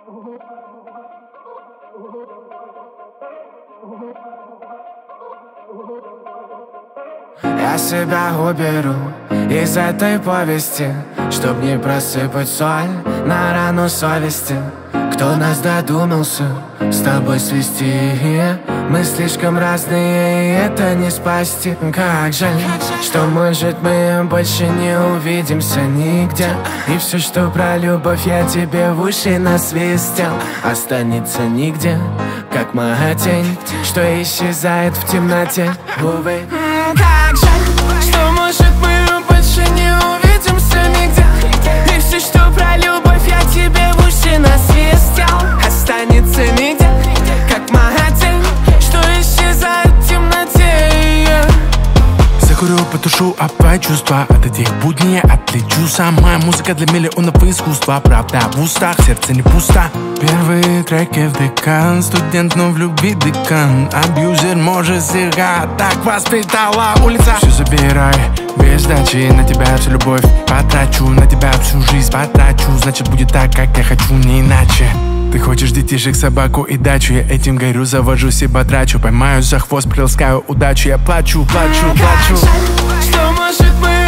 Я себя уберу из этой повести, чтоб не просыпать соль на рану совести. Кто нас додумался с тобой свести? Мы слишком разные, и это не спасти. Как жаль, что может мы больше не увидимся нигде. И все, что про любовь я тебе в уши насвистел, останется нигде, как моя тень, что исчезает в темноте. Увы. Как жаль, что может мы больше не увидимся нигде. И все, что про любовь я тебе в уши насвистел, останется нигде, как моя тень, что исчезает в темноте. Закурю, потушу опять чувства. От этих будней я отлечу. Самая музыка для миллионов искусства. Правда в устах, сердце не пусто. Первые треки в декан. Студент, но в любви декан. Абьюзер может слегка. Так воспитала улица. Все забирай, без сдачи. На тебя всю любовь потрачу. На тебя всю жизнь потрачу. Значит будет так, как я хочу, не иначе. Ты хочешь детишек, собаку и дачу. Я этим горю, завожу себя, трачу. Поймаю за хвост, приласкаю удачу. Я плачу, плачу, плачу. Что может мы